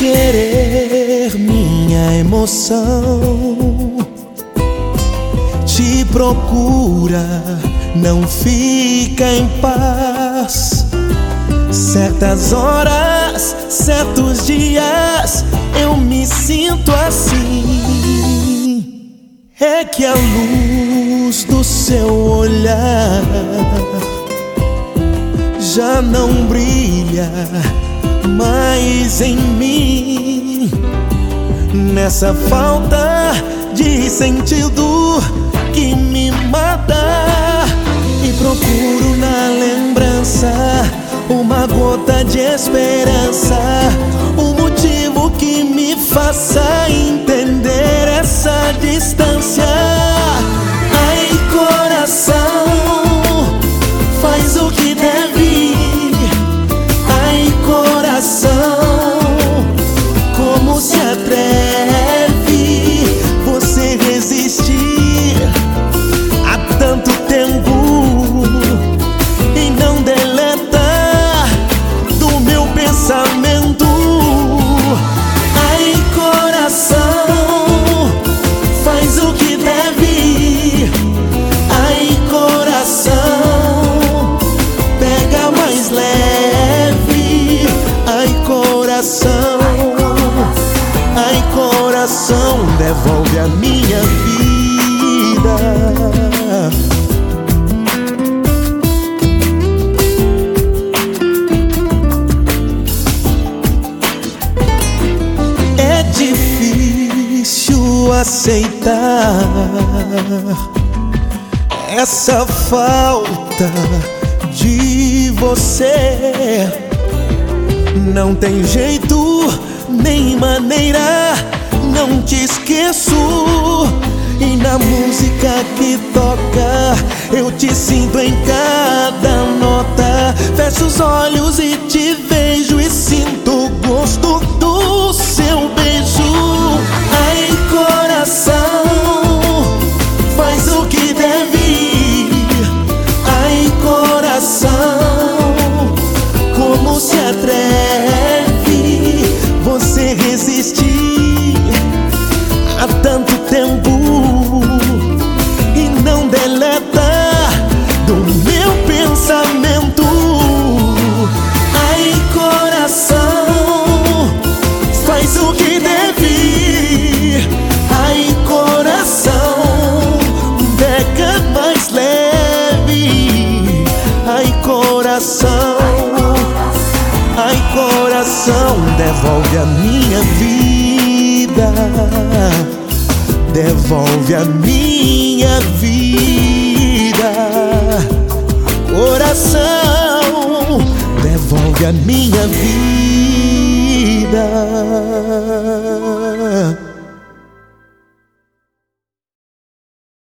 querer minha emoção, te procura, não fica em paz. Certas horas, certos dias, eu me sinto assim. É que a luz do seu olhar já não brilha mais em mim. Nessa falta de sentido que me mata, e procuro na lembrança uma gota de esperança, um motivo que me faça entender essa distância. Ai, coração, faz o que deve. Ai, coração, como se atreve você resistir há tanto tempo e não deleta do meu pensamento. Ai, coração, faz o que deve. Ai, coração, pega mais leve. Ai, coração, ai, coração, devolve a minha vida. É difícil aceitar essa falta de você. Não tem jeito nem maneira, não te esqueço. E na música que toca, eu te sinto em cada nota. Fecho os olhos e te vejo e sinto o gosto do seu beijo. Ai, coração, faz o que deve. Ai, coração, como se atreve você resistir há tanto tempo e não deleta do meu pensamento. Ai, coração, faz o que deve. Ai, coração, pega mais leve. Ai, coração, ai, coração, devolve a minha vida. Devolve a minha vida. Coração, devolve a minha vida.